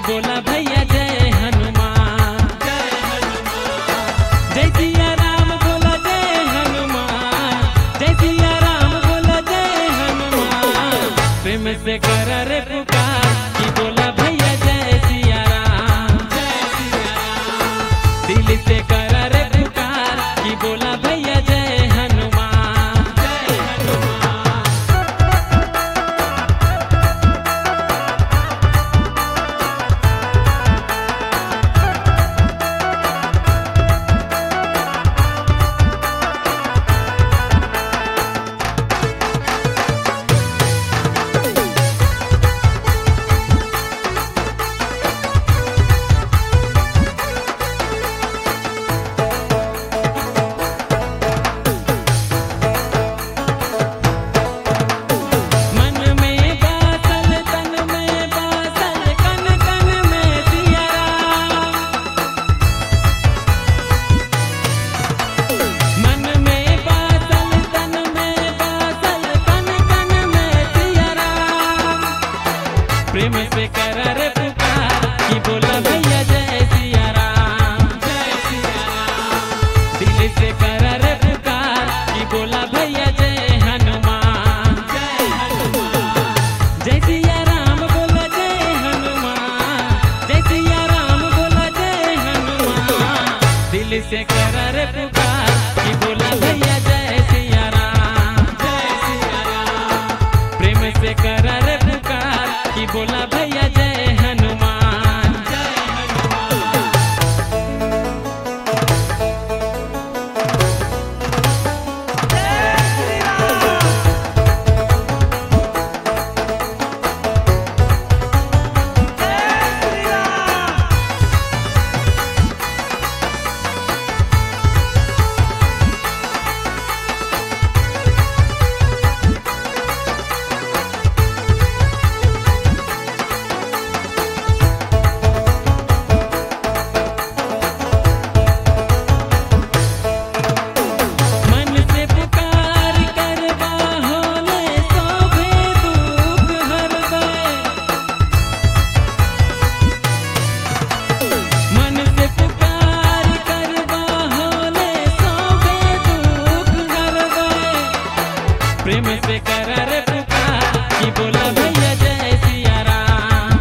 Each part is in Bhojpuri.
बोला भैया जय हनुमान, जय सिया राम बोला जय हनुमान, जय सिया राम बोला जय हनुमान। प्रेम से कर रे पुकार कि बोला भैया जय सिया राम, दिल से कर रे पुकार कि बोला भैया जय हनुमान। प्रेम से कर रे पुकार कि बोला भैया जय सिया राम, दिल से कर रे पुकार कि बोला भैया जय हनुमान, जय सिया राम बोला जय हनुमान, जय सिया राम बोला जय हनुमान। दिल से कर रे पुकार कि बोला भैया जय सिया राम, प्रेम से कर रे पुकार कि बोला भैया जय हनुमान, जय हनुमान। प्रेम से कर रे पुकार कि बोला भैया जय सिया राम,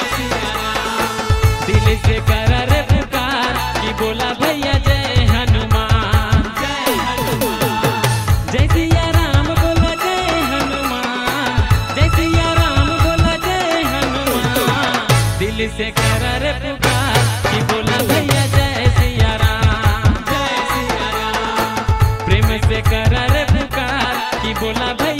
दिल से कर रे पुकार कि बोला भैया जय हनुमान, जय सिया राम बोला जय हनुमान, जय सिया राम बोला जय हनुमान। दिल से कर रे पुकार कि बोला भैया जय सिया राम, प्रेम से कर रे पुकार कि बोला भैया